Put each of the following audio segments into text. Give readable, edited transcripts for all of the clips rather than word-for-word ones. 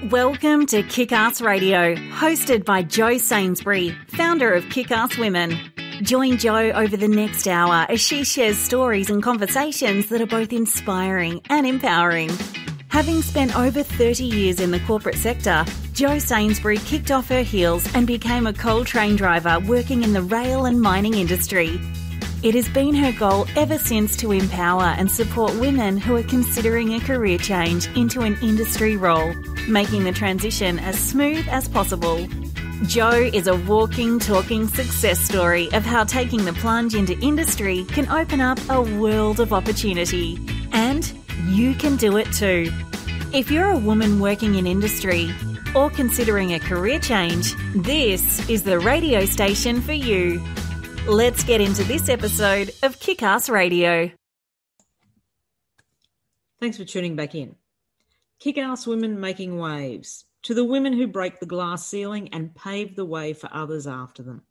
Welcome to Kick-Ass Radio, hosted by Jo Sainsbury, founder of Kick-Ass Women. Join Jo over the next hour as she shares stories and conversations that are both inspiring and empowering. Having spent over 30 years in the corporate sector, Jo Sainsbury kicked off her heels and became a coal train driver working in the rail and mining industry. It has been her goal ever since to empower and support women who are considering a career change into an industry role, making the transition as smooth as possible. Jo is a walking, talking success story of how taking the plunge into industry can open up a world of opportunity. And you can do it too. If you're a woman working in industry or considering a career change, this is the radio station for you. Let's get into this episode of Kick-Ass Radio. Thanks for tuning back in. Kick-Ass Women Making Waves. To the women who break the glass ceiling and pave the way for others after them.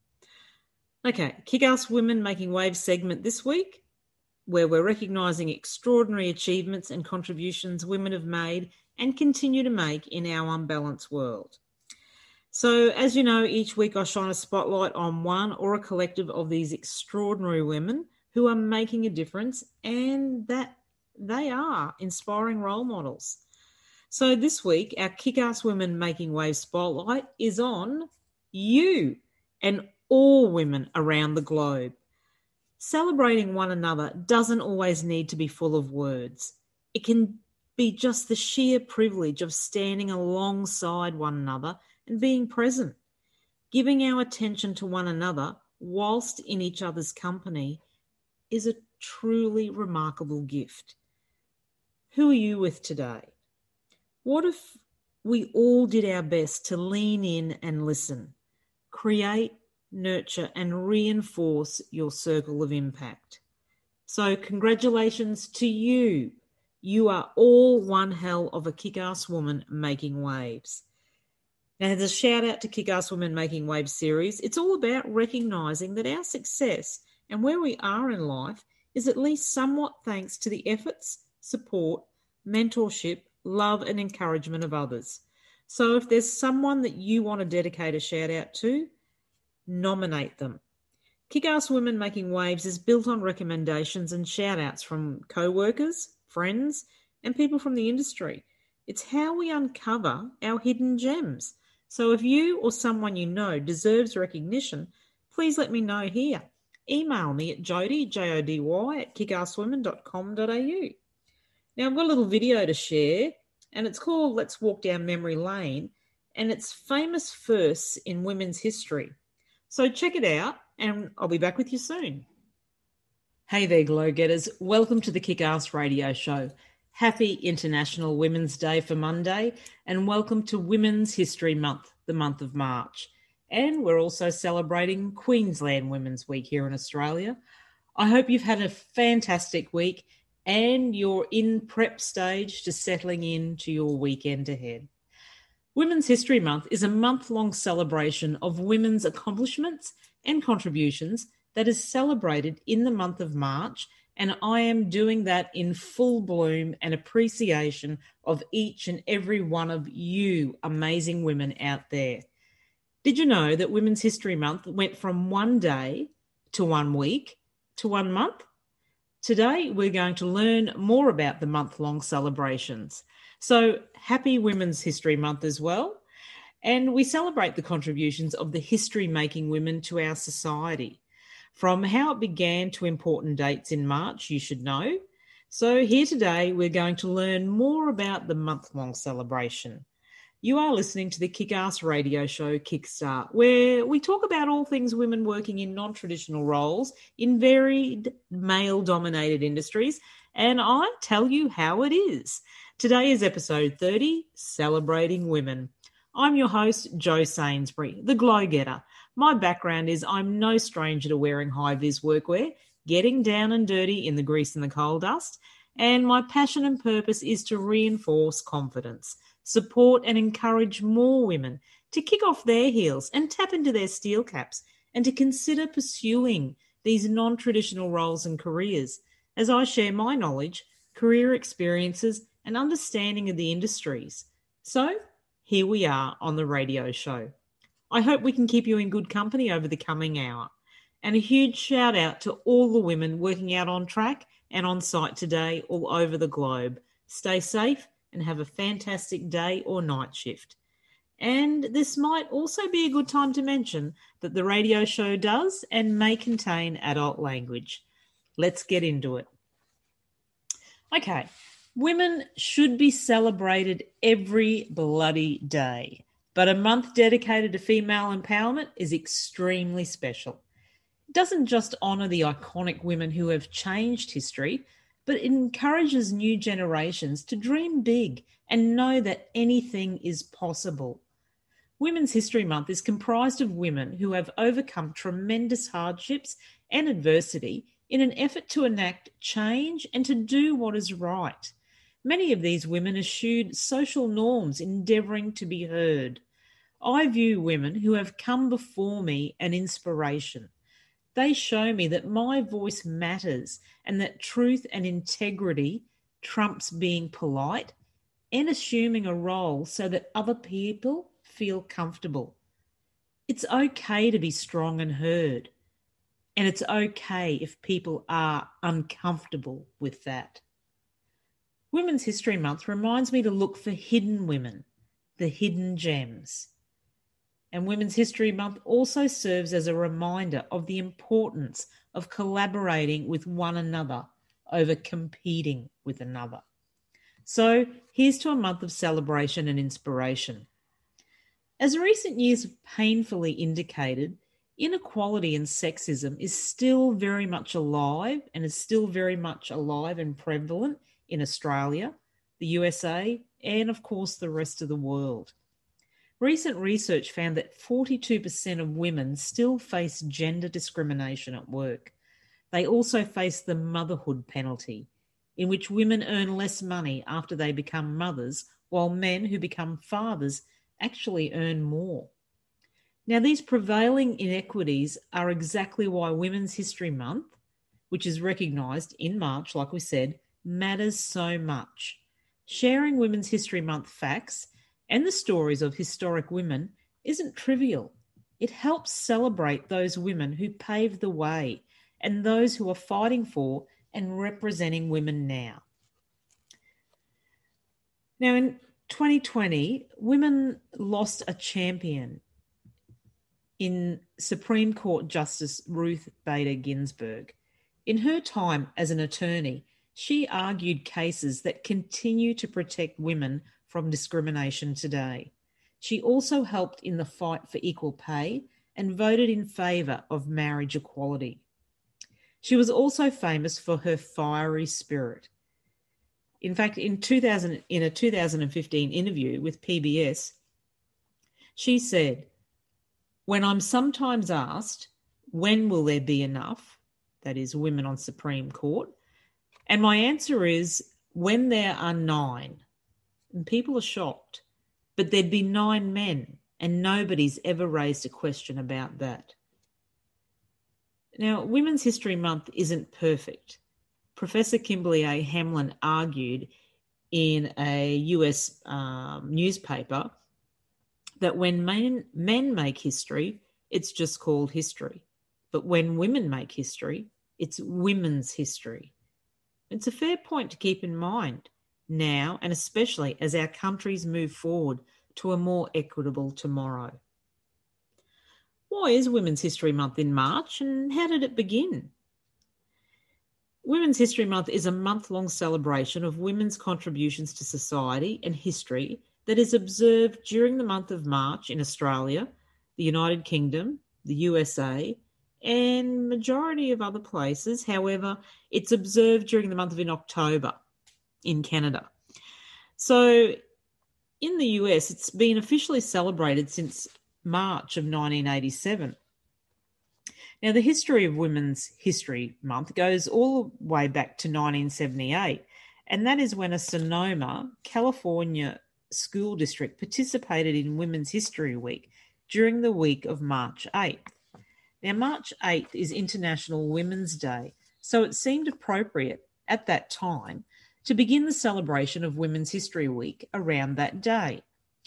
Okay, Kick-Ass Women Making Waves segment this week, where we're recognising extraordinary achievements and contributions women have made and continue to make in our unbalanced world. So, as you know, each week I shine a spotlight on one or a collective of these extraordinary women who are making a difference and that they are inspiring role models. So this week, our Kick-Ass Women Making Waves spotlight is on you and all women around the globe. Celebrating one another doesn't always need to be full of words. It can be just the sheer privilege of standing alongside one another and being present. Giving our attention to one another whilst in each other's company is a truly remarkable gift. Who are you with today? What if we all did our best to lean in and listen, create, nurture, and reinforce your circle of impact? So congratulations to you. You are all one hell of a kick-ass woman making waves. Now, as a shout out to Kick-Ass Women Making Waves series, it's all about recognising that our success and where we are in life is at least somewhat thanks to the efforts, support, mentorship, love and encouragement of others. So if there's someone that you want to dedicate a shout out to, nominate them. Kick-Ass Women Making Waves is built on recommendations and shout outs from co-workers, friends and people from the industry. It's how we uncover our hidden gems. So if you or someone you know deserves recognition, please let me know here. Email me at Jody, Jody, at kickasswomen.com.au. Now, I've got a little video to share, and it's called Let's Walk Down Memory Lane, and it's famous firsts in women's history. So check it out, and I'll be back with you soon. Hey there, glow-getters. Welcome to the Kick-Ass Radio Show. Happy International Women's Day for Monday, and welcome to Women's History Month, the month of March. And we're also celebrating Queensland Women's Week here in Australia. I hope you've had a fantastic week and you're in prep stage to settling into your weekend ahead. Women's History Month is a month-long celebration of women's accomplishments and contributions that is celebrated in the month of March, and I am doing that in full bloom and appreciation of each and every one of you amazing women out there. Did you know that Women's History Month went from 1 day to 1 week to 1 month? Today, we're going to learn more about the month-long celebrations. So happy Women's History Month as well. And we celebrate the contributions of the history-making women to our society. From how it began to important dates in March, you should know. So here today, we're going to learn more about the month-long celebration. You are listening to the Kick-Ass Radio Show Kickstart, where we talk about all things women working in non-traditional roles in varied male-dominated industries, and I tell you how it is. Today is episode 30, Celebrating Women. I'm your host, Jo Sainsbury, the Glow Getter. My background is I'm no stranger to wearing high-vis workwear, getting down and dirty in the grease and the coal dust, and my passion and purpose is to reinforce confidence, support and encourage more women to kick off their heels and tap into their steel caps and to consider pursuing these non-traditional roles and careers as I share my knowledge, career experiences and understanding of the industries. So here we are on the radio show. I hope we can keep you in good company over the coming hour. And a huge shout out to all the women working out on track and on site today all over the globe. Stay safe and have a fantastic day or night shift. And this might also be a good time to mention that the radio show does and may contain adult language. Let's get into it. Okay, women should be celebrated every bloody day, but a month dedicated to female empowerment is extremely special. It doesn't just honour the iconic women who have changed history, but it encourages new generations to dream big and know that anything is possible. Women's History Month is comprised of women who have overcome tremendous hardships and adversity in an effort to enact change and to do what is right. Many of these women eschewed social norms, endeavouring to be heard. I view women who have come before me an inspiration. They show me that my voice matters and that truth and integrity trumps being polite and assuming a role so that other people feel comfortable. It's okay to be strong and heard, and it's okay if people are uncomfortable with that. Women's History Month reminds me to look for hidden women, the hidden gems. And Women's History Month also serves as a reminder of the importance of collaborating with one another over competing with another. So here's to a month of celebration and inspiration. As recent years have painfully indicated, inequality and sexism is still very much alive and prevalent in Australia, the USA, and of course the rest of the world. Recent research found that 42% of women still face gender discrimination at work. They also face the motherhood penalty, in which women earn less money after they become mothers, while men who become fathers actually earn more. Now, these prevailing inequities are exactly why Women's History Month, which is recognised in March, like we said, matters so much. Sharing Women's History Month facts and the stories of historic women isn't trivial. It helps celebrate those women who paved the way and those who are fighting for and representing women now. Now, in 2020, women lost a champion in Supreme Court Justice Ruth Bader Ginsburg. In her time as an attorney, she argued cases that continue to protect women from discrimination today. She also helped in the fight for equal pay and voted in favour of marriage equality. She was also famous for her fiery spirit. In fact, in a 2015 interview with PBS, she said, "When I'm sometimes asked, when will there be enough, that is, women on Supreme Court, and my answer is, when there are 9. And people are shocked, but there'd be 9 men, and nobody's ever raised a question about that." Now, Women's History Month isn't perfect. Professor Kimberly A. Hamlin argued in a US newspaper that when men make history, it's just called history. But when women make history, it's women's history. It's a fair point to keep in mind now, and especially as our countries move forward to a more equitable tomorrow. Why is Women's History Month in March, and how did it begin? Women's History Month is a month-long celebration of women's contributions to society and history that is observed during the month of March in Australia, the United Kingdom, the USA, and majority of other places. However, it's observed during the month of October in Canada. So in the US, it's been officially celebrated since March of 1987. Now, the history of Women's History Month goes all the way back to 1978, and that is when a Sonoma, California school district participated in Women's History Week during the week of March 8th. Now, March 8th is International Women's Day, so it seemed appropriate at that time to begin the celebration of Women's History Week around that day.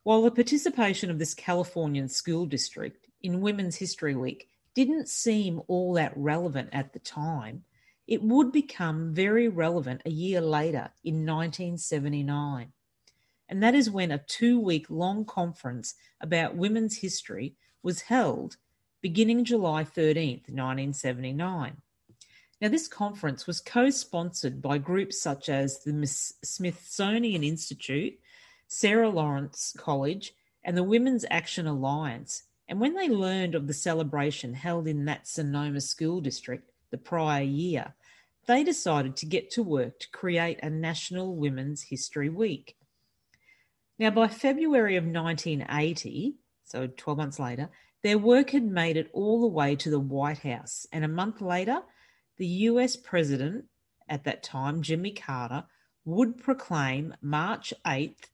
While the participation of this Californian school district in Women's History Week didn't seem all that relevant at the time, it would become very relevant a year later in 1979. And that is when a 2-week long conference about women's history was held beginning July 13th, 1979. Now, this conference was co-sponsored by groups such as the Smithsonian Institute, Sarah Lawrence College, and the Women's Action Alliance. And when they learned of the celebration held in that Sonoma school district the prior year, they decided to get to work to create a National Women's History Week. Now, by February of 1980, so 12 months later, their work had made it all the way to the White House, and a month later, the US President at that time, Jimmy Carter, would proclaim March 8th,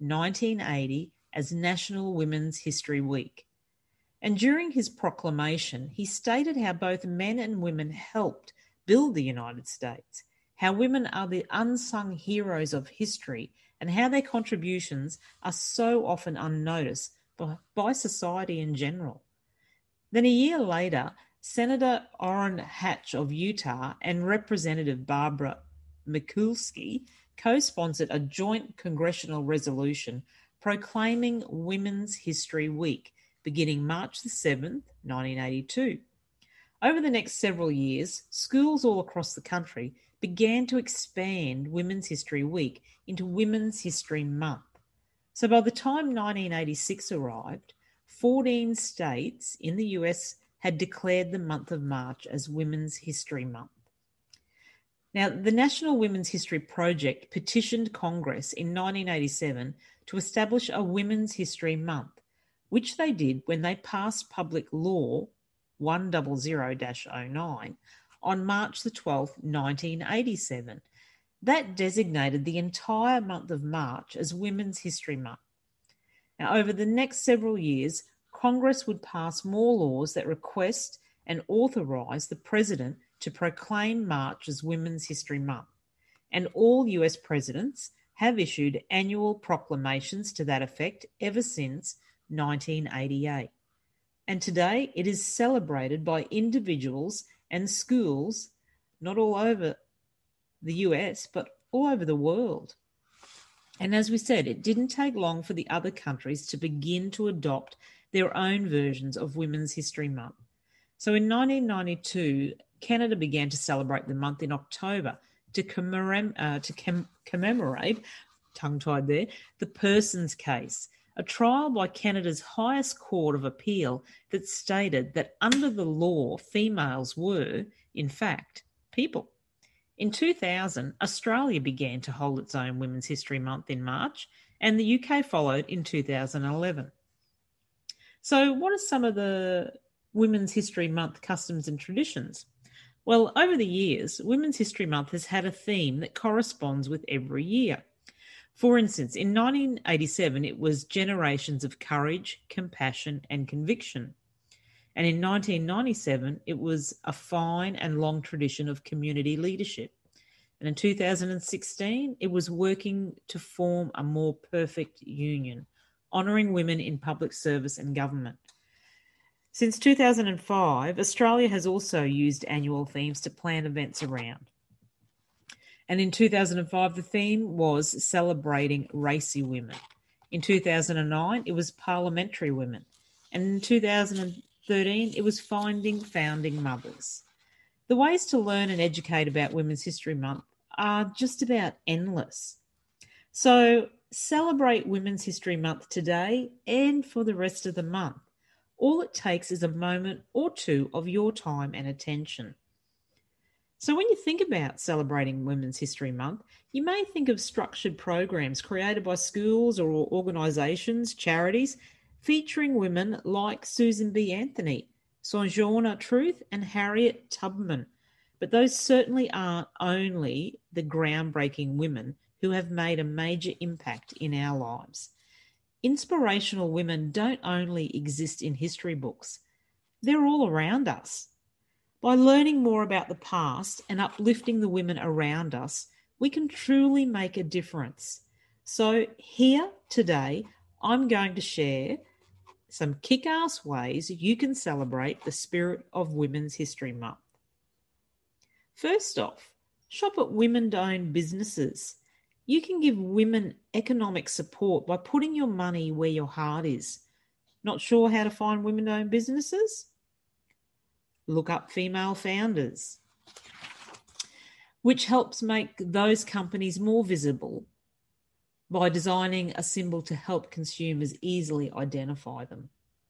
1980 as National Women's History Week. And during his proclamation, he stated how both men and women helped build the United States, how women are the unsung heroes of history, and how their contributions are so often unnoticed by society in general. Then a year later, Senator Orrin Hatch of Utah and Representative Barbara Mikulski co-sponsored a joint congressional resolution proclaiming Women's History Week beginning March the 7th, 1982. Over the next several years, schools all across the country began to expand Women's History Week into Women's History Month. So by the time 1986 arrived, 14 states in the US had declared the month of March as Women's History Month. Now, the National Women's History Project petitioned Congress in 1987 to establish a Women's History Month, which they did when they passed Public Law 100-09 on March the 12th, 1987. That designated the entire month of March as Women's History Month. Now, over the next several years, Congress would pass more laws that request and authorize the President to proclaim March as Women's History Month. And all US presidents have issued annual proclamations to that effect ever since 1988. And today it is celebrated by individuals and schools, not all over the US, but all over the world. And as we said, it didn't take long for the other countries to begin to adopt their own versions of Women's History Month. So in 1992, Canada began to celebrate the month in October to commemorate, tongue-tied there, the Persons case, a trial by Canada's highest court of appeal that stated that under the law, females were, in fact, people. In 2000, Australia began to hold its own Women's History Month in March, and the UK followed in 2011. So what are some of the Women's History Month customs and traditions? Well, over the years, Women's History Month has had a theme that corresponds with every year. For instance, in 1987, it was Generations of Courage, Compassion and Conviction. And in 1997, it was A Fine and Long Tradition of Community Leadership. And in 2016, it was Working to Form a More Perfect Union, honouring women in public service and government. Since 2005, Australia has also used annual themes to plan events around. And in 2005, the theme was Celebrating Racy Women. In 2009, it was Parliamentary Women. And in 2013, it was Finding Founding Mothers. The ways to learn and educate about Women's History Month are just about endless. So celebrate Women's History Month today and for the rest of the month. All it takes is a moment or two of your time and attention. So when you think about celebrating Women's History Month, you may think of structured programs created by schools or organisations, charities, featuring women like Susan B. Anthony, Sojourner Truth and Harriet Tubman. But those certainly aren't only the groundbreaking women who have made a major impact in our lives. Inspirational women don't only exist in history books, they're all around us. By learning more about the past and uplifting the women around us, we can truly make a difference. So here today, I'm going to share some kick-ass ways you can celebrate the spirit of Women's History Month. First off, shop at women-owned businesses. You can give women economic support by putting your money where your heart is. Not sure how to find women-owned businesses? Look up female founders, which helps make those companies more visible by designing a symbol to help consumers easily identify them.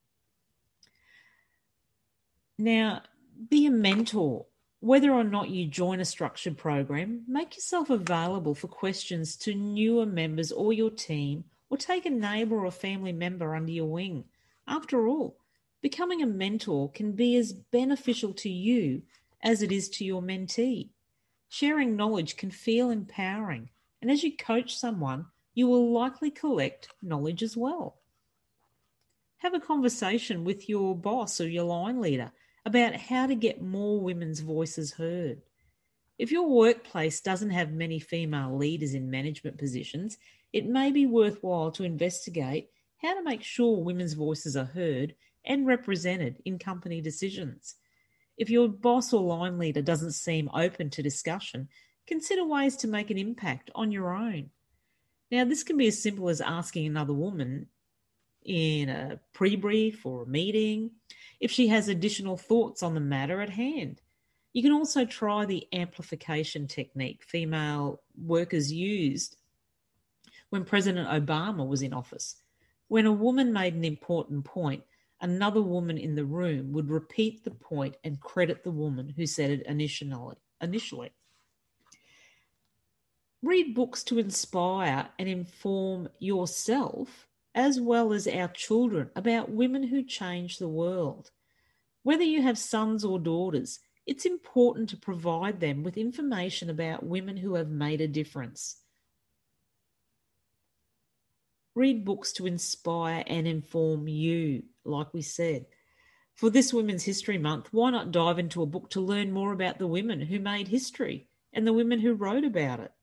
Now, be a mentor. Whether or not you join a structured program, make yourself available for questions to newer members or your team, or take a neighbour or family member under your wing. After all, becoming a mentor can be as beneficial to you as it is to your mentee. Sharing knowledge can feel empowering, and as you coach someone, you will likely collect knowledge as well. Have a conversation with your boss or your line leader about how to get more women's voices heard. If your workplace doesn't have many female leaders in management positions, it may be worthwhile to investigate how to make sure women's voices are heard and represented in company decisions. If your boss or line leader doesn't seem open to discussion, consider ways to make an impact on your own. Now, this can be as simple as asking another woman in a pre-brief or a meeting if she has additional thoughts on the matter at hand. You can also try the amplification technique female workers used when President Obama was in office. When a woman made an important point, another woman in the room would repeat the point and credit the woman who said it initially. Read books to inspire and inform yourself as well as our children about women who change the world. Whether you have sons or daughters, it's important to provide them with information about women who have made a difference. Read books to inspire and inform you, like we said. For this Women's History Month, why not dive into a book to learn more about the women who made history and the women who wrote about it?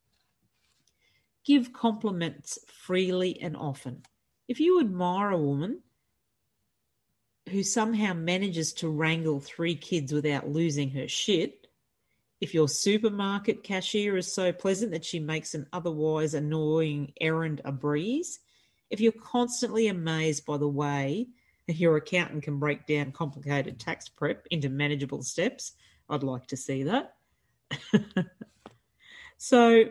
Give compliments freely and often. If you admire a woman who somehow manages to wrangle 3 kids without losing her shit, if your supermarket cashier is so pleasant that she makes an otherwise annoying errand a breeze, if you're constantly amazed by the way that your accountant can break down complicated tax prep into manageable steps, I'd like to see that. So,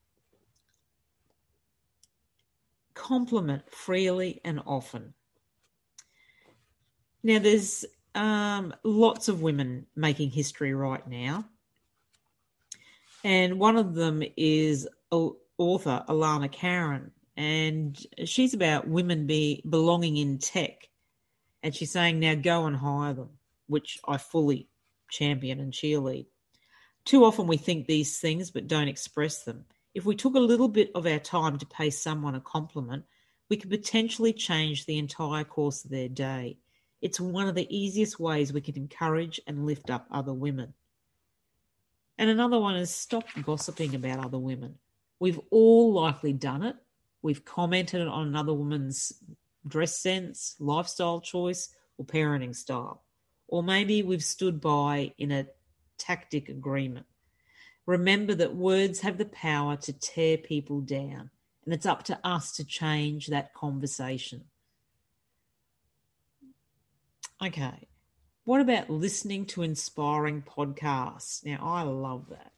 compliment freely and often. Now, there's lots of women making history right now. And one of them is author Alana Karen. And she's about women belonging in tech. And she's saying, now go and hire them, which I fully champion and cheerlead. Too often we think these things but don't express them. If we took a little bit of our time to pay someone a compliment, we could potentially change the entire course of their day. It's one of the easiest ways we can encourage and lift up other women. And another one is stop gossiping about other women. We've all likely done it. We've commented on another woman's dress sense, lifestyle choice, or parenting style. Or maybe we've stood by in a tactic agreement. Remember that words have the power to tear people down, and it's up to us to change that conversation. Okay, what about listening to inspiring podcasts? Now, I love that.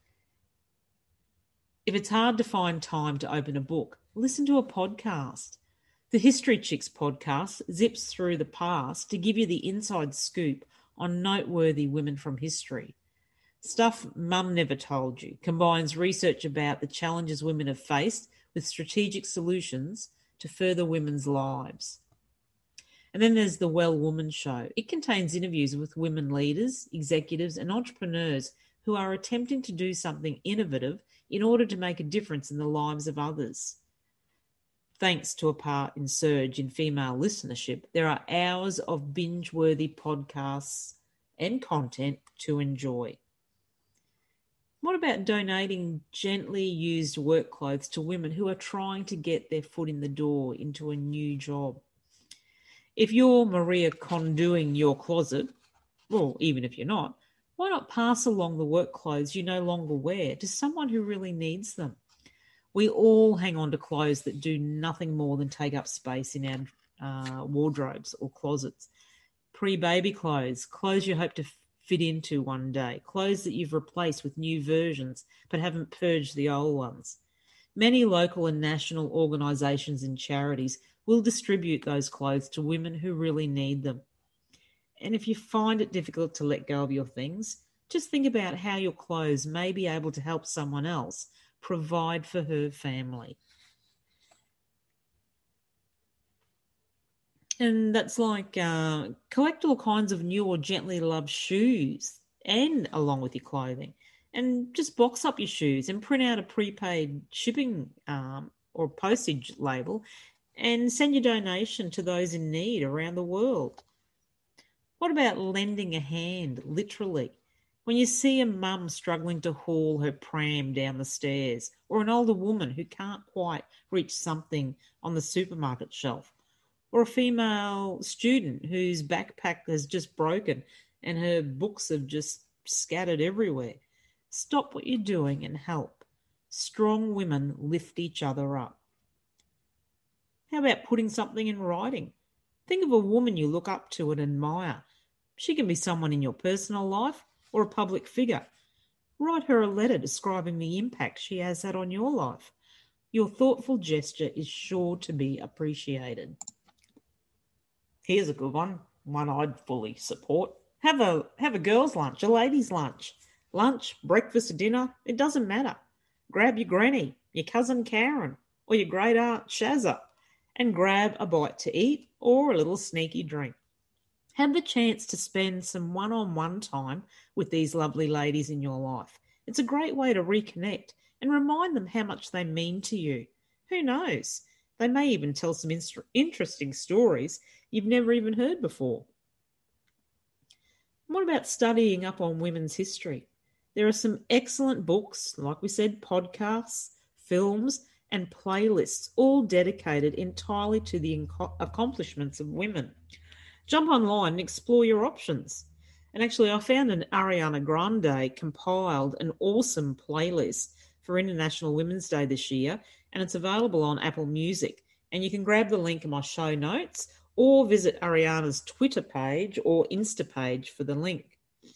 If it's hard to find time to open a book, listen to a podcast. The History Chicks podcast zips through the past to give you the inside scoop on noteworthy women from history. Stuff Mum Never Told You combines research about the challenges women have faced with strategic solutions to further women's lives. And then there's the Well Woman Show. It contains interviews with women leaders, executives, and entrepreneurs who are attempting to do something innovative in order to make a difference in the lives of others. Thanks to a part in surge in female listenership, there are hours of binge-worthy podcasts and content to enjoy. What about donating gently used work clothes to women who are trying to get their foot in the door into a new job? If you're Maria Kondoing your closet, well, even if you're not, why not pass along the work clothes you no longer wear to someone who really needs them? We all hang on to clothes that do nothing more than take up space in our wardrobes or closets. Pre-baby clothes, clothes you hope to fit into one day, clothes that you've replaced with new versions but haven't purged the old ones. Many local and national organisations and charities will distribute those clothes to women who really need them. And if you find it difficult to let go of your things, just think about how your clothes may be able to help someone else provide for her family. And that's like collect all kinds of new or gently loved shoes and along with your clothing. And just box up your shoes and print out a prepaid shipping or postage label and send your donation to those in need around the world. What about lending a hand, literally? When you see a mum struggling to haul her pram down the stairs, or an older woman who can't quite reach something on the supermarket shelf, or a female student whose backpack has just broken and her books have just scattered everywhere, stop what you're doing and help. Strong women lift each other up. How about putting something in writing? Think of a woman you look up to and admire. She can be someone in your personal life or a public figure. Write her a letter describing the impact she has had on your life. Your thoughtful gesture is sure to be appreciated. Here's a good one I'd fully support. Have a girls' lunch, a ladies' lunch. Lunch, breakfast, dinner, it doesn't matter. Grab your granny, your cousin Karen, or your great aunt Shazza, and grab a bite to eat or a little sneaky drink. Have the chance to spend some one-on-one time with these lovely ladies in your life. It's a great way to reconnect and remind them how much they mean to you. Who knows? They may even tell some interesting stories you've never even heard before. What about studying up on women's history? There are some excellent books, like we said, podcasts, films, and playlists, all dedicated entirely to the accomplishments of women. Jump online and explore your options. And actually, I found an Ariana Grande compiled an awesome playlist for International Women's Day this year, and it's available on Apple Music. And you can grab the link in my show notes or visit Ariana's Twitter page or Insta page for the link.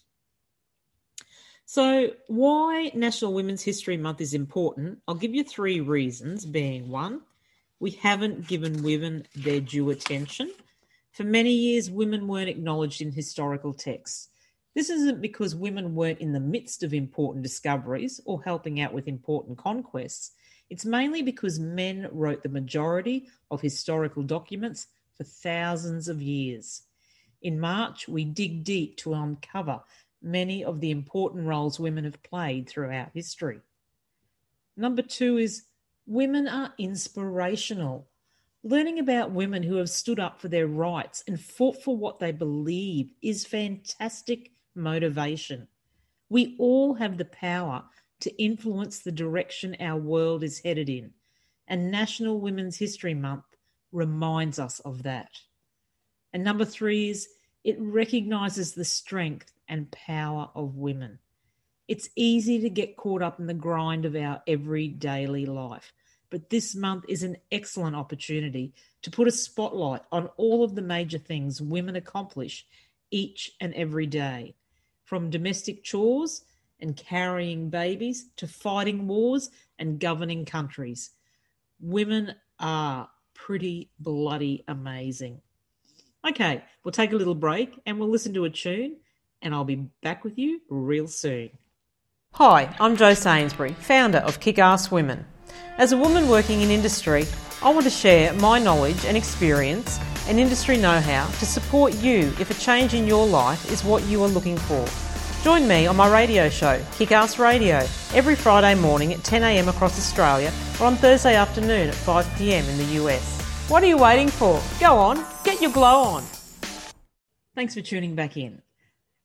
So why National Women's History Month is important, I'll give you 3 reasons, being 1, we haven't given women their due attention. For many years, women weren't acknowledged in historical texts. This isn't because women weren't in the midst of important discoveries or helping out with important conquests. It's mainly because men wrote the majority of historical documents for thousands of years. In March, we dig deep to uncover many of the important roles women have played throughout history. Number 2 is women are inspirational. Learning about women who have stood up for their rights and fought for what they believe is fantastic motivation. We all have the power to influence the direction our world is headed in, and National Women's History Month reminds us of that. And number 3 is it recognises the strength and power of women. It's easy to get caught up in the grind of our everyday life, but this month is an excellent opportunity to put a spotlight on all of the major things women accomplish each and every day, from domestic chores and carrying babies to fighting wars and governing countries. Women are pretty bloody amazing. Okay, we'll take a little break and we'll listen to a tune, and I'll be back with you real soon. Hi, I'm Jo Sainsbury, founder of Kick-Ass Women. As a woman working in industry, I want to share my knowledge and experience and industry know-how to support you if a change in your life is what you are looking for. Join me on my radio show, Kick-Ass Radio, every Friday morning at 10 a.m. across Australia or on Thursday afternoon at 5 p.m. in the US. What are you waiting for? Go on, get your glow on. Thanks for tuning back in.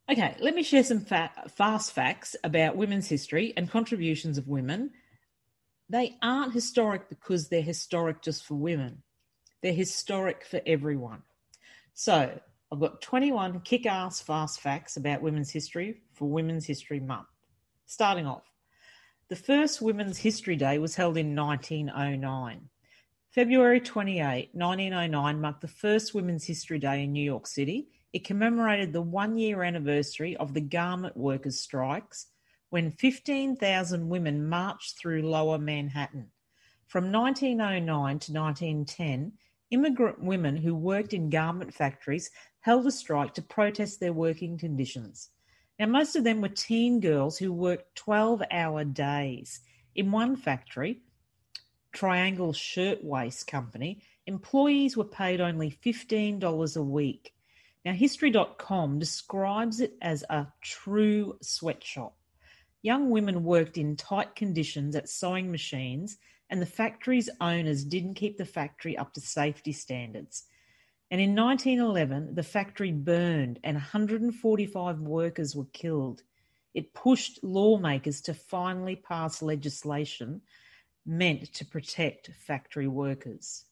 Okay, let me share some fast facts about women's history and contributions of women. They aren't historic because they're historic just for women. They're historic for everyone. So I've got 21 kick-ass fast facts about women's history for Women's History Month. Starting off, the first Women's History Day was held in 1909. February 28, 1909 marked the first Women's History Day in New York City. It commemorated the one-year anniversary of the garment workers' strikes when 15,000 women marched through Lower Manhattan. From 1909 to 1910, immigrant women who worked in garment factories held a strike to protest their working conditions. Now, most of them were teen girls who worked 12-hour days. In one factory, Triangle Shirtwaist Company, employees were paid only $15 a week. Now, History.com describes it as a true sweatshop. Young women worked in tight conditions at sewing machines, and the factory's owners didn't keep the factory up to safety standards. And in 1911, the factory burned and 145 workers were killed. It pushed lawmakers to finally pass legislation meant to protect factory workers.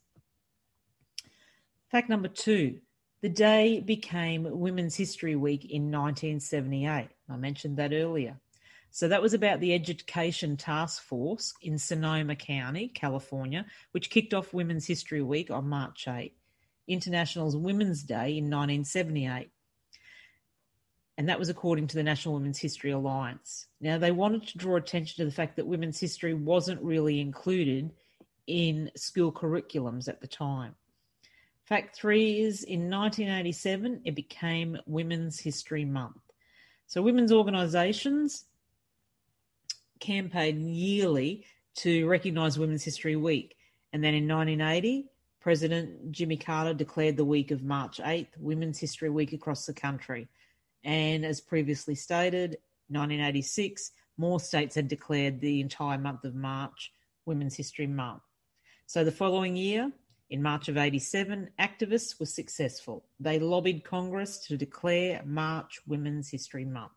Fact number 2, the day became Women's History Week in 1978. I mentioned that earlier. So that was about the Education Task Force in Sonoma County, California, which kicked off Women's History Week on March 8, International Women's Day in 1978. And that was according to the National Women's History Alliance. Now, they wanted to draw attention to the fact that women's history wasn't really included in school curriculums at the time. Fact 3 is in 1987, it became Women's History Month. So women's organisations campaigned yearly to recognise Women's History Week. And then in 1980, President Jimmy Carter declared the week of March 8th Women's History Week across the country. And as previously stated, 1986, more states had declared the entire month of March Women's History Month. So the following year, in March of 87, activists were successful. They lobbied Congress to declare March Women's History Month.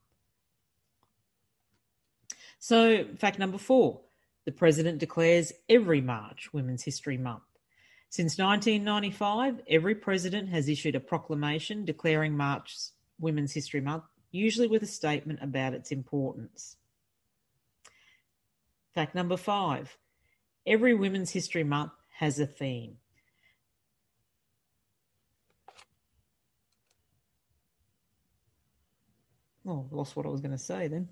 So fact number 4, the President declares every March Women's History Month. Since 1995, every president has issued a proclamation declaring March Women's History Month, usually with a statement about its importance. Fact number 5, every Women's History Month has a theme. Oh, lost what I was going to say then.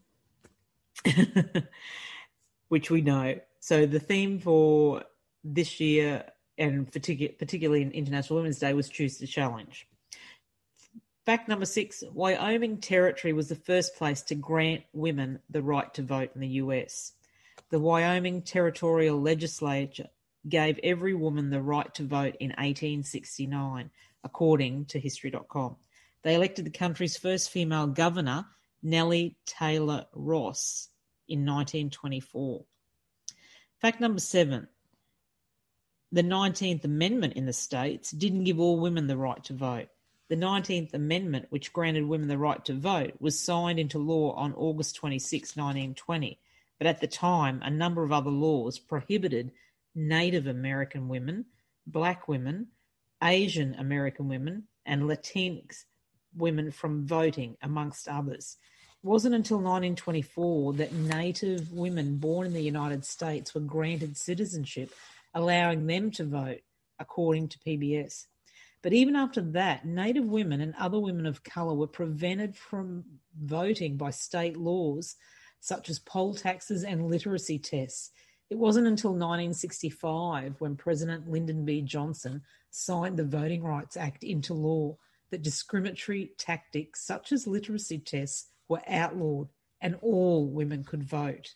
Which we know. So the theme for this year, and particularly in International Women's Day, was Choose the Challenge. Fact number 6, Wyoming Territory was the first place to grant women the right to vote in the US. The Wyoming Territorial Legislature gave every woman the right to vote in 1869, according to History.com. They elected the country's first female governor, Nellie Taylor Ross, in 1924. Fact number 7, the 19th Amendment in the States didn't give all women the right to vote. The 19th Amendment, which granted women the right to vote, was signed into law on August 26, 1920. But at the time, a number of other laws prohibited Native American women, Black women, Asian American women, and Latinx women from voting, amongst others. It wasn't until 1924 that Native women born in the United States were granted citizenship, allowing them to vote, according to PBS. But even after that, Native women and other women of colour were prevented from voting by state laws such as poll taxes and literacy tests. It wasn't until 1965 when President Lyndon B. Johnson signed the Voting Rights Act into law that discriminatory tactics such as literacy tests were outlawed and all women could vote.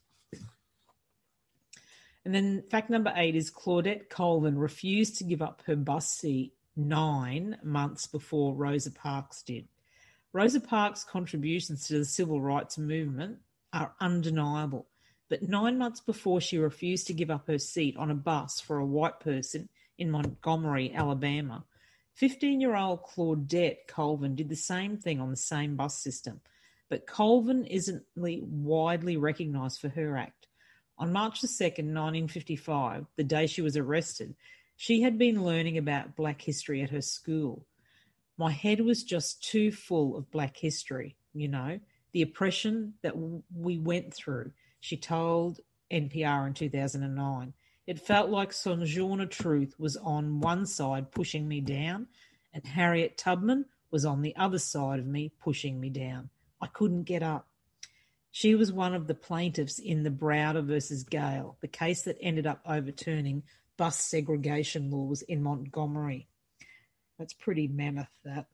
And then fact number 8 is Claudette Colvin refused to give up her bus seat 9 months before Rosa Parks did. Rosa Parks' contributions to the civil rights movement are undeniable, but 9 months before she refused to give up her seat on a bus for a white person in Montgomery, Alabama, 15-year-old Claudette Colvin did the same thing on the same bus system, but Colvin isn't widely recognised for her act. On March the 2nd, 1955, the day she was arrested, she had been learning about Black history at her school. My head was just too full of Black history, the oppression that we went through, she told NPR in 2009. It felt like Sojourner Truth was on one side pushing me down, and Harriet Tubman was on the other side of me pushing me down. I couldn't get up. She was one of the plaintiffs in the Browder versus Gale, the case that ended up overturning bus segregation laws in Montgomery. That's pretty mammoth, that.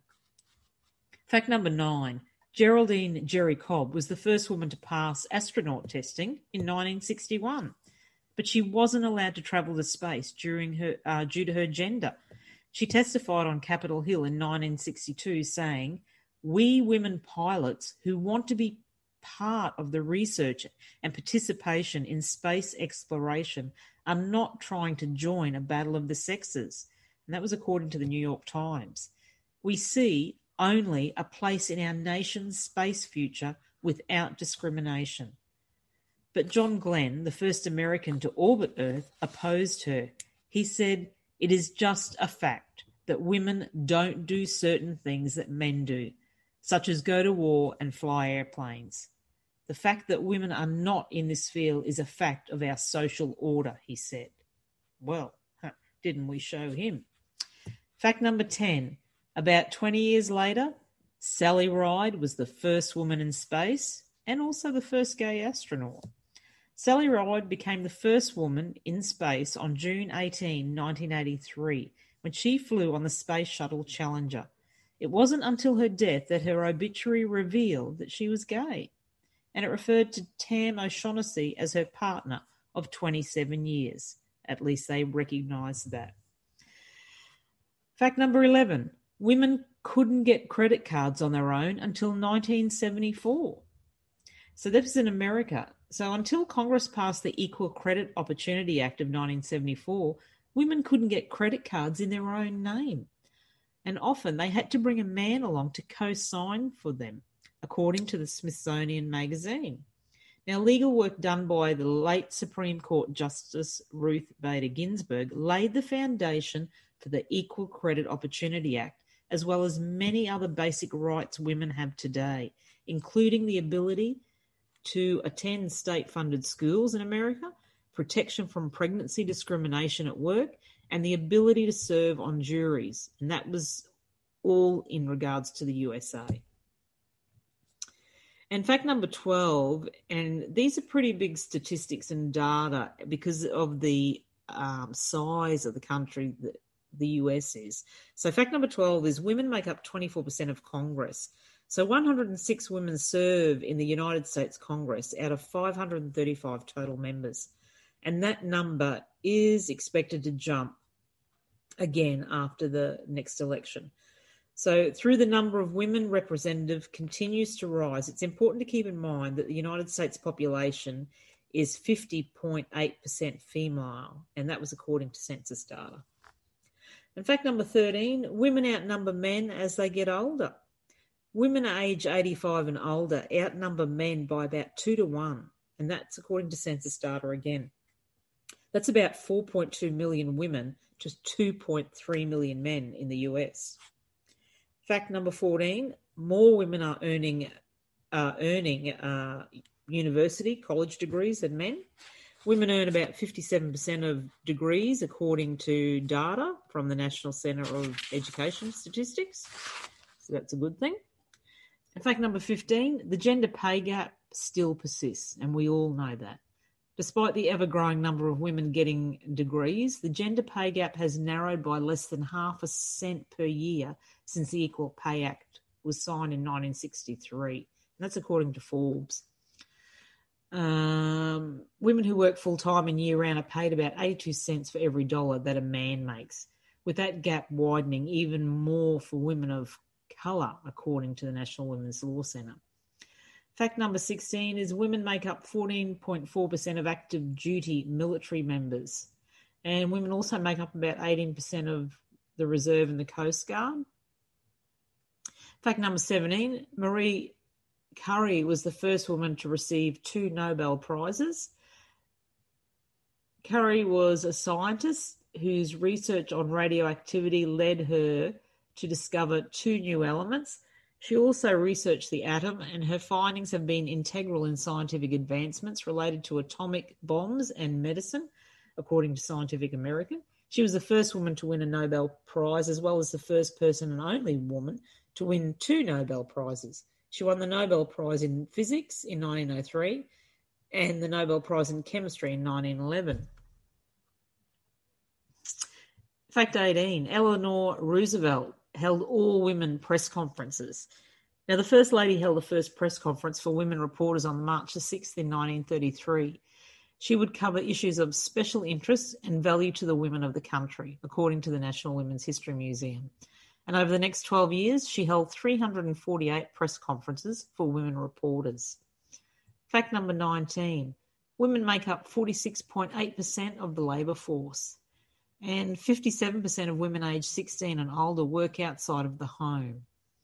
Fact number 9. Geraldine Jerry Cobb was the first woman to pass astronaut testing in 1961, but she wasn't allowed to travel to space due to her gender. She testified on Capitol Hill in 1962 saying, "We women pilots who want to be part of the research and participation in space exploration are not trying to join a battle of the sexes." And that was according to the New York Times. "We see only a place in our nation's space future without discrimination." But John Glenn, the first American to orbit Earth, opposed her. He said, "It is just a fact that women don't do certain things that men do, such as go to war and fly airplanes. The fact that women are not in this field is a fact of our social order," he said. Well, didn't we show him? Fact number 10. About 20 years later, Sally Ride was the first woman in space and also the first gay astronaut. Sally Ride became the first woman in space on June 18, 1983, when she flew on the Space Shuttle Challenger. It wasn't until her death that her obituary revealed that she was gay, and it referred to Tam O'Shaughnessy as her partner of 27 years. At least they recognised that. Fact number 11. Women couldn't get credit cards on their own until 1974. So that was in America. So until Congress passed the Equal Credit Opportunity Act of 1974, women couldn't get credit cards in their own name. And often they had to bring a man along to co-sign for them, according to the Smithsonian Magazine. Now, legal work done by the late Supreme Court Justice Ruth Bader Ginsburg laid the foundation for the Equal Credit Opportunity Act, as well as many other basic rights women have today, including the ability to attend state-funded schools in America, protection from pregnancy discrimination at work, and the ability to serve on juries. And that was all in regards to the USA. And fact number 12, and these are pretty big statistics and data because of the size of the country that the US is. So fact number 12 is women make up 24% of Congress. So 106 women serve in the United States Congress out of 535 total members. And that number is expected to jump again after the next election. So through the number of women representative continues to rise, it's important to keep in mind that the United States population is 50.8% female, and that was according to census data. And fact number 13, women outnumber men as they get older. Women age 85 and older outnumber men by about 2 to 1, and that's according to census data again. That's about 4.2 million women to 2.3 million men in the US. Fact number 14, more women are earning university, college degrees than men. Women earn about 57% of degrees according to data from the National Centre of Education Statistics. So that's a good thing. And fact number 15, the gender pay gap still persists, and we all know that. Despite the ever-growing number of women getting degrees, the gender pay gap has narrowed by less than 0.5 cent per year since the Equal Pay Act was signed in 1963. And that's according to Forbes. Women who work full-time and year-round are paid about 82 cents for every dollar that a man makes, with that gap widening even more for women of colour, according to the National Women's Law Centre. Fact number 16 is women make up 14.4% of active duty military members, and women also make up about 18% of the Reserve and the Coast Guard. Fact number 17, Marie Curie was the first woman to receive 2 Nobel Prizes. Curie was a scientist whose research on radioactivity led her to discover 2 new elements. She also researched the atom, and her findings have been integral in scientific advancements related to atomic bombs and medicine, according to Scientific American. She was the first woman to win a Nobel Prize, as well as the first person and only woman to win 2 Nobel Prizes. She won the Nobel Prize in Physics in 1903 and the Nobel Prize in Chemistry in 1911. Fact 18, Eleanor Roosevelt held all-women press conferences. Now, the First Lady held the first press conference for women reporters on March the 6th in 1933. She would cover issues of special interest and value to the women of the country, according to the National Women's History Museum. And over the next 12 years, she held 348 press conferences for women reporters. Fact number 19, women make up 46.8% of the labour force, and 57% of women aged 16 and older work outside of the home.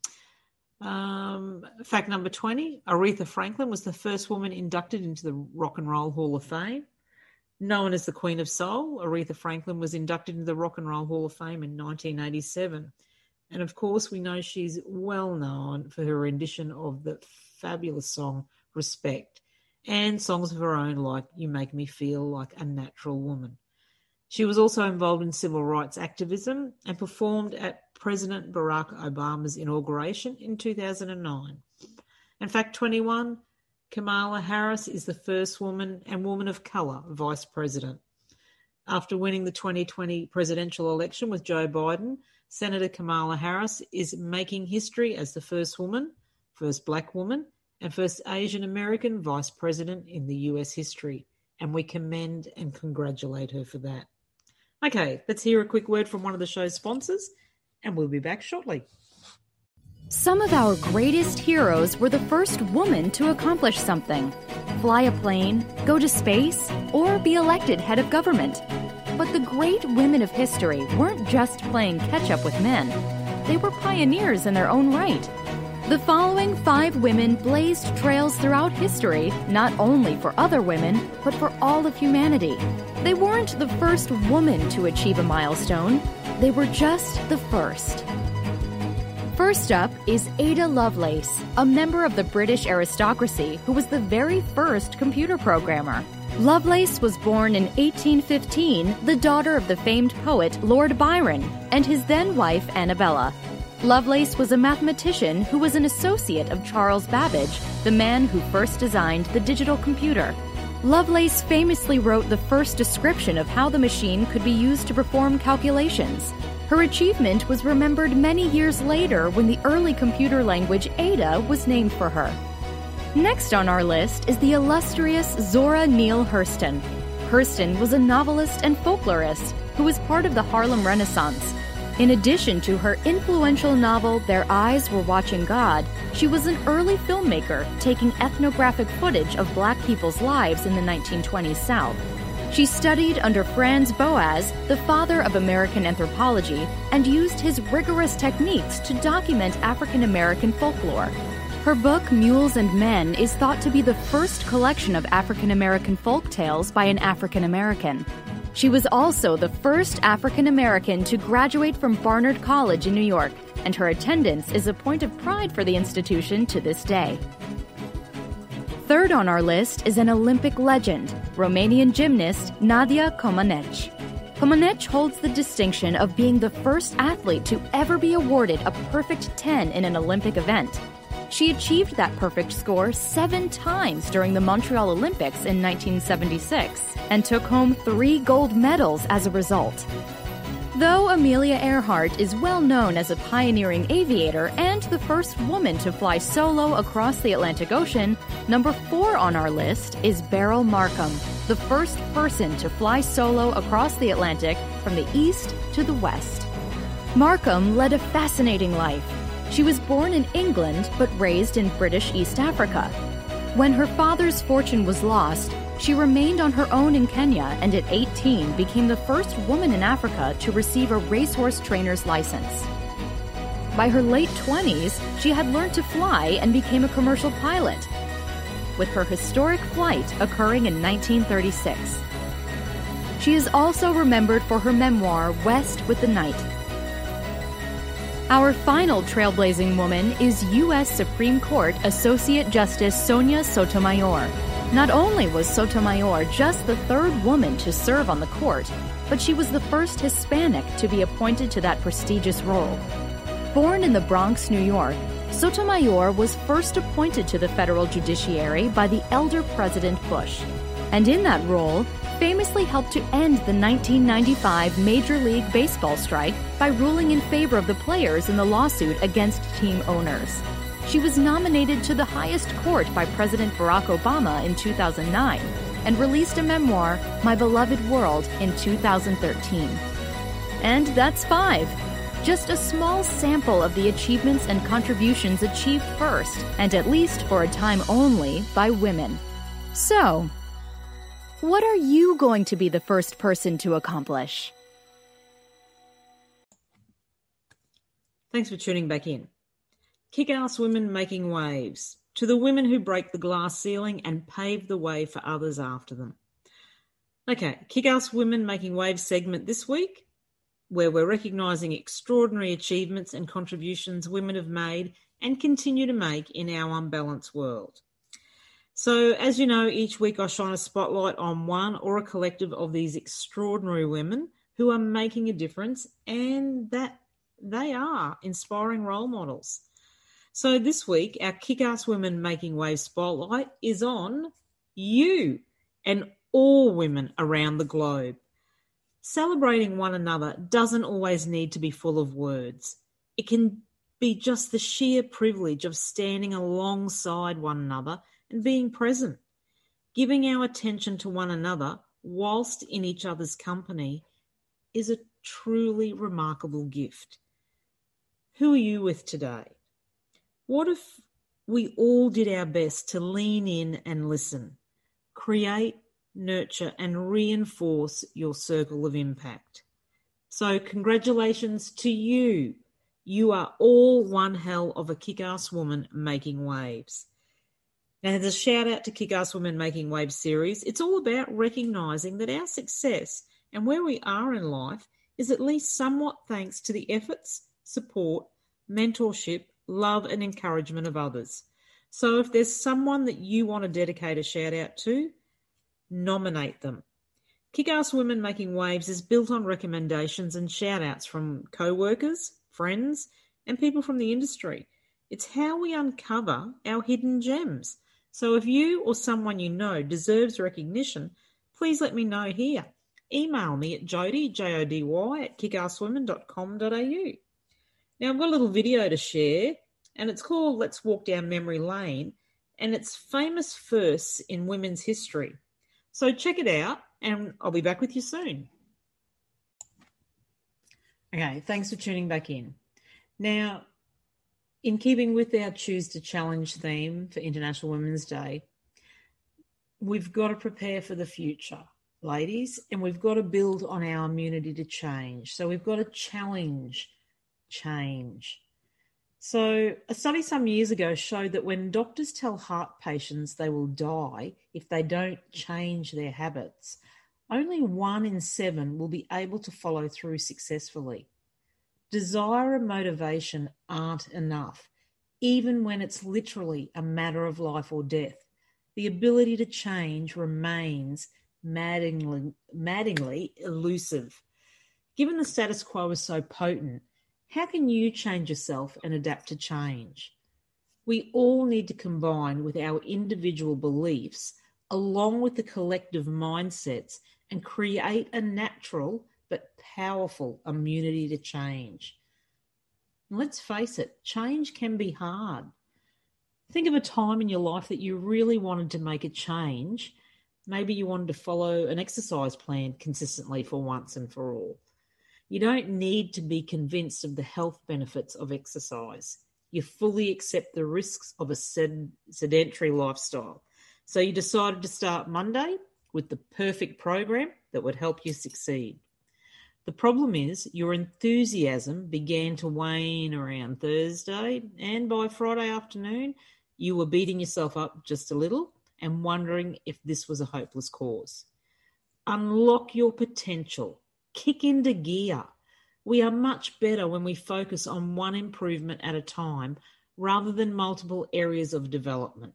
Fact number 20, Aretha Franklin was the first woman inducted into the Rock and Roll Hall of Fame. Known as the Queen of Soul, Aretha Franklin was inducted into the Rock and Roll Hall of Fame in 1987. And of course, we know she's well known for her rendition of the fabulous song Respect, and songs of her own like You Make Me Feel Like a Natural Woman. She was also involved in civil rights activism and performed at President Barack Obama's inauguration in 2009. And fact 21, Kamala Harris is the first woman and woman of colour vice president. After winning the 2020 presidential election with Joe Biden, Senator Kamala Harris is making history as the first woman, first black woman, and first Asian American vice president in the US history. And we commend and congratulate her for that. Okay, let's hear a quick word from one of the show's sponsors, and we'll be back shortly. Some of our greatest heroes were the first woman to accomplish something. Fly a plane, go to space, or be elected head of government. But the great women of history weren't just playing catch-up with men. They were pioneers in their own right. The following 5 women blazed trails throughout history, not only for other women, but for all of humanity. They weren't the first woman to achieve a milestone. They were just the first. First up is Ada Lovelace, a member of the British aristocracy who was the very first computer programmer. Lovelace was born in 1815, the daughter of the famed poet Lord Byron and his then-wife Annabella. Lovelace was a mathematician who was an associate of Charles Babbage, the man who first designed the digital computer. Lovelace famously wrote the first description of how the machine could be used to perform calculations. Her achievement was remembered many years later when the early computer language Ada was named for her. Next on our list is the illustrious Zora Neale Hurston. Hurston was a novelist and folklorist who was part of the Harlem Renaissance. In addition to her influential novel Their Eyes Were Watching God, she was an early filmmaker taking ethnographic footage of Black people's lives in the 1920s South. She studied under Franz Boas, the father of American anthropology, and used his rigorous techniques to document African American folklore. Her book, Mules and Men, is thought to be the first collection of African American folk tales by an African American. She was also the first African American to graduate from Barnard College in New York, and her attendance is a point of pride for the institution to this day. Third on our list is an Olympic legend, Romanian gymnast Nadia Comaneci. Comaneci holds the distinction of being the first athlete to ever be awarded a perfect 10 in an Olympic event. She achieved that perfect score 7 times during the Montreal Olympics in 1976 and took home 3 gold medals as a result. Though Amelia Earhart is well known as a pioneering aviator and the first woman to fly solo across the Atlantic Ocean, number 4 on our list is Beryl Markham, the first person to fly solo across the Atlantic from the east to the west. Markham led a fascinating life. She was born in England but raised in British East Africa. When her father's fortune was lost, She remained on her own in Kenya and at 18 became the first woman in Africa to receive a racehorse trainer's license. By her late 20s, she had learned to fly and became a commercial pilot, with her historic flight occurring in 1936. She is also remembered for her memoir, West with the Night. Our final trailblazing woman is U.S. Supreme Court Associate Justice Sonia Sotomayor. Not only was Sotomayor just the third woman to serve on the court, but she was the first Hispanic to be appointed to that prestigious role. Born in the Bronx, New York, Sotomayor was first appointed to the federal judiciary by the elder President Bush, and in that role, famously helped to end the 1995 Major League Baseball strike by ruling in favor of the players in the lawsuit against team owners. She was nominated to the highest court by President Barack Obama in 2009 and released a memoir, My Beloved World, in 2013. And that's 5. Just a small sample of the achievements and contributions achieved first, and at least for a time only, by women. So, what are you going to be the first person to accomplish? Thanks for tuning back in. Kick-ass women making waves. To the women who break the glass ceiling and pave the way for others after them. Okay, Kick-ass women making waves segment this week, where we're recognising extraordinary achievements and contributions women have made and continue to make in our unbalanced world. So, as you know, each week I shine a spotlight on one or a collective of these extraordinary women who are making a difference and that they are inspiring role models. So this week, our Kick-Ass Women Making Waves spotlight is on you and all women around the globe. Celebrating one another doesn't always need to be full of words. It can be just the sheer privilege of standing alongside one another and being present. Giving our attention to one another whilst in each other's company is a truly remarkable gift. Who are you with today? What if we all did our best to lean in and listen, create, nurture, and reinforce your circle of impact? So congratulations to you. You are all one hell of a kick-ass woman making waves. Now, as a shout out to Kick-Ass Women Making Waves series, it's all about recognising that our success and where we are in life is at least somewhat thanks to the efforts, support, mentorship, love and encouragement of others. So if there's someone that you want to dedicate a shout out to, nominate them. Kick-Ass Women Making Waves is built on recommendations and shout outs from co-workers, friends and people from the industry. It's how we uncover our hidden gems. So if you or someone you know deserves recognition, please let me know here. Email me at Jody, Jody, at kickasswomen.com.au. Now, I've got a little video to share, and it's called Let's Walk Down Memory Lane, and it's famous firsts in women's history. So check it out, and I'll be back with you soon. Okay, thanks for tuning back in. Now, in keeping with our Choose to Challenge theme for International Women's Day, we've got to prepare for the future, ladies, and we've got to build on our immunity to change. So we've got to challenge change. So a study some years ago showed that when doctors tell heart patients they will die if they don't change their habits, only 1 in 7 will be able to follow through successfully. Desire and motivation aren't enough, even when it's literally a matter of life or death. The ability to change remains maddeningly elusive. Given the status quo is so potent, how can you change yourself and adapt to change? We all need to combine with our individual beliefs along with the collective mindsets and create a natural but powerful immunity to change. And let's face it, change can be hard. Think of a time in your life that you really wanted to make a change. Maybe you wanted to follow an exercise plan consistently for once and for all. You don't need to be convinced of the health benefits of exercise. You fully accept the risks of a sedentary lifestyle. So you decided to start Monday with the perfect program that would help you succeed. The problem is your enthusiasm began to wane around Thursday, and by Friday afternoon, you were beating yourself up just a little and wondering if this was a hopeless cause. Unlock your potential. Kick into gear. We are much better when we focus on one improvement at a time rather than multiple areas of development.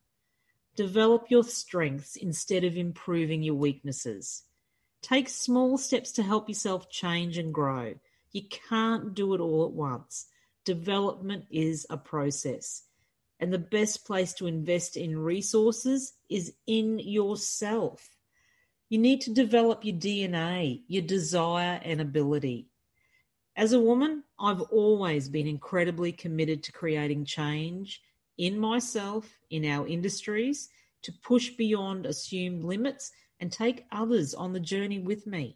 Develop your strengths instead of improving your weaknesses. Take small steps to help yourself change and grow. You can't do it all at once. Development is a process. And the best place to invest in resources is in yourself. You need to develop your DNA, your desire and ability. As a woman, I've always been incredibly committed to creating change in myself, in our industries, to push beyond assumed limits and take others on the journey with me.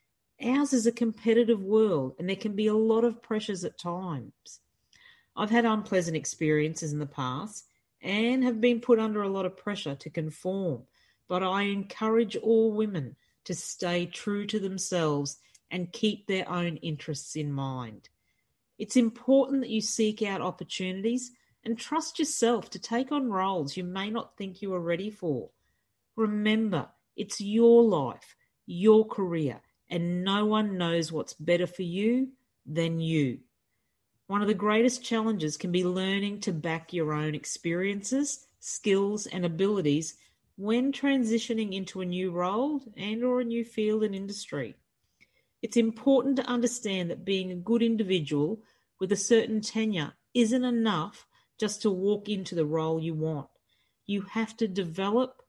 Ours is a competitive world and there can be a lot of pressures at times. I've had unpleasant experiences in the past and have been put under a lot of pressure to conform, but I encourage all women to stay true to themselves and keep their own interests in mind. It's important that you seek out opportunities and trust yourself to take on roles you may not think you are ready for. Remember, it's your life, your career, and no one knows what's better for you than you. One of the greatest challenges can be learning to back your own experiences, skills, and abilities when transitioning into a new role and/or a new field and industry. It's important to understand that being a good individual with a certain tenure isn't enough just to walk into the role you want. You have to develop,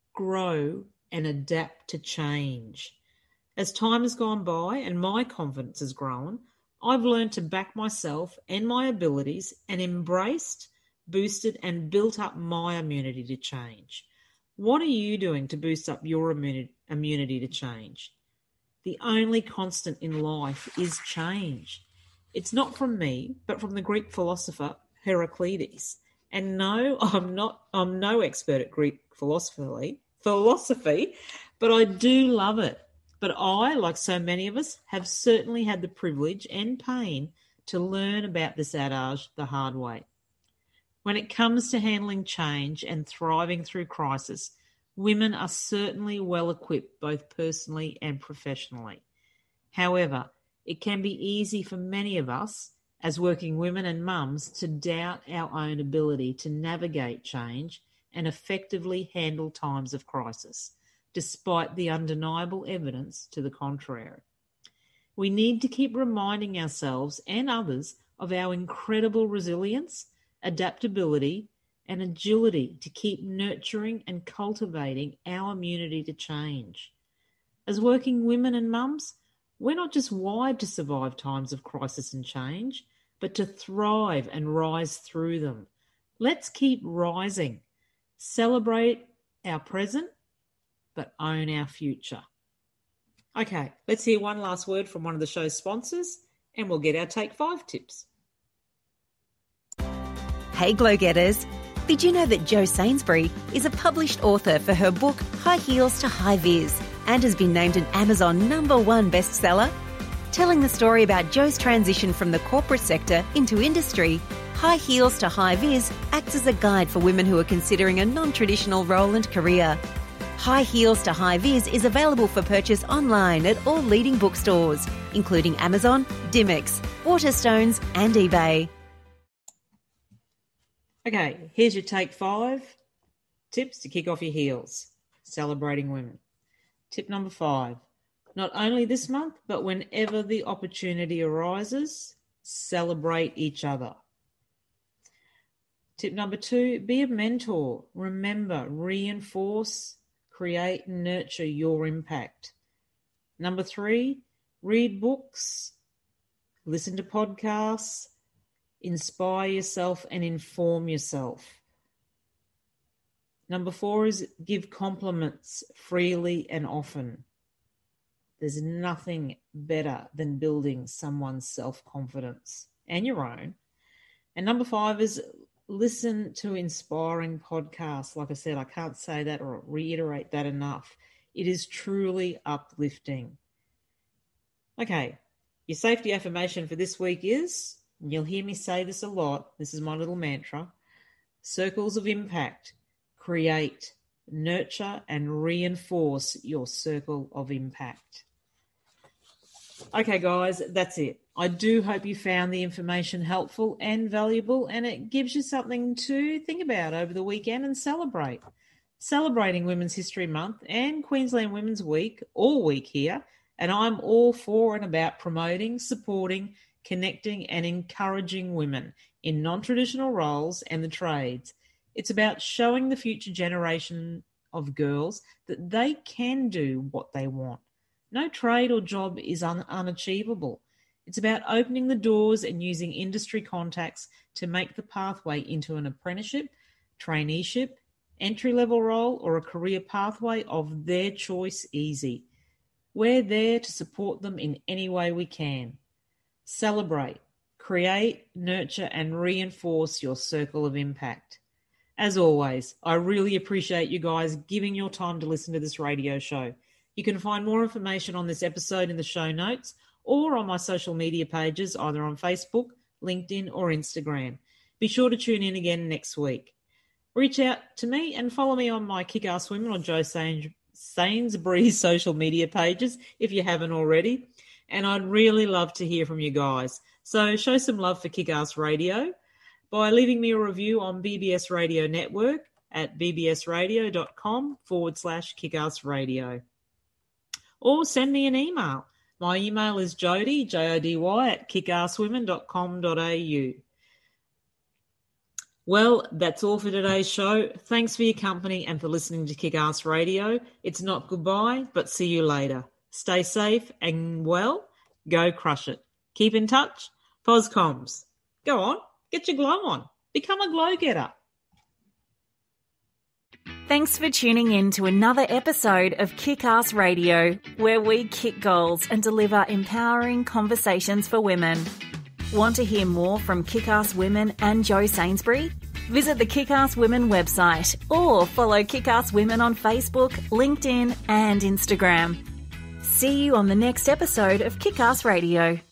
grow, and adapt to change. As time has gone by and my confidence has grown, I've learned to back myself and my abilities and embraced, boosted, and built up my immunity to change. What are you doing to boost up your immunity to change? The only constant in life is change. It's not from me, but from the Greek philosopher Heraclitus. And no, I'm no expert at Greek philosophy, but I do love it. But I, like so many of us, have certainly had the privilege and pain to learn about this adage the hard way. When it comes to handling change and thriving through crisis, women are certainly well equipped both personally and professionally. However, it can be easy for many of us as working women and mums to doubt our own ability to navigate change and effectively handle times of crisis, despite the undeniable evidence to the contrary. We need to keep reminding ourselves and others of our incredible resilience, adaptability, and agility to keep nurturing and cultivating our immunity to change. As working women and mums, we're not just wired to survive times of crisis and change, but to thrive and rise through them. Let's keep rising. Celebrate our present, but own our future. Okay, let's hear one last word from one of the show's sponsors, and we'll get our Take 5 tips. Hey, Glow Getters. Did you know that Jo Sainsbury is a published author for her book High Heels to High Vis and has been named an Amazon #1 bestseller? Telling the story about Jo's transition from the corporate sector into industry, High Heels to High Vis acts as a guide for women who are considering a non-traditional role and career. High Heels to High Vis is available for purchase online at all leading bookstores, including Amazon, Dymocks, Waterstones and eBay. Okay, here's your Take 5 tips to kick off your heels, celebrating women. Tip number 5, not only this month, but whenever the opportunity arises, celebrate each other. Tip number 2, be a mentor. Remember, reinforce, create and nurture your impact. Number 3, read books, listen to podcasts, inspire yourself and inform yourself. Number 4 is give compliments freely and often. There's nothing better than building someone's self-confidence and your own. And number 5 is listen to inspiring podcasts. Like I said, I can't say that or reiterate that enough. It is truly uplifting. Okay, your safety affirmation for this week is, and you'll hear me say this a lot, this is my little mantra, circles of impact. Create, nurture, and reinforce your circle of impact. Okay, guys, that's it. I do hope you found the information helpful and valuable, and it gives you something to think about over the weekend and celebrate. Celebrating Women's History Month and Queensland Women's Week all week here, and I'm all for and about promoting, supporting, connecting, and encouraging women in non-traditional roles and the trades. It's about showing the future generation of girls that they can do what they want. No trade or job is unachievable. It's about opening the doors and using industry contacts to make the pathway into an apprenticeship, traineeship, entry-level role, or a career pathway of their choice easy. We're there to support them in any way we can. Celebrate, create, nurture, and reinforce your circle of impact. As always, I really appreciate you guys giving your time to listen to this radio show. You can find more information on this episode in the show notes or on my social media pages, either on Facebook, LinkedIn, or Instagram. Be sure to tune in again next week. Reach out to me and follow me on my Kick-Ass Women or Joe Sainsbury's social media pages if you haven't already. And I'd really love to hear from you guys. So show some love for Kick-Ass Radio by leaving me a review on BBS Radio Network at bbsradio.com/kickassradio. Or send me an email. My email is Jody, Jody, at kickasswomen.com.au. Well, that's all for today's show. Thanks for your company and for listening to Kick-Ass Radio. It's not goodbye, but see you later. Stay safe and, well, go crush it. Keep in touch. Poscoms. Go on, get your glow on. Become a glow-getter. Thanks for tuning in to another episode of Kick-Ass Radio, where we kick goals and deliver empowering conversations for women. Want to hear more from Kick-Ass Women and Joe Sainsbury? Visit the Kick-Ass Women website or follow Kick-Ass Women on Facebook, LinkedIn, and Instagram. See you on the next episode of Kick-Ass Radio.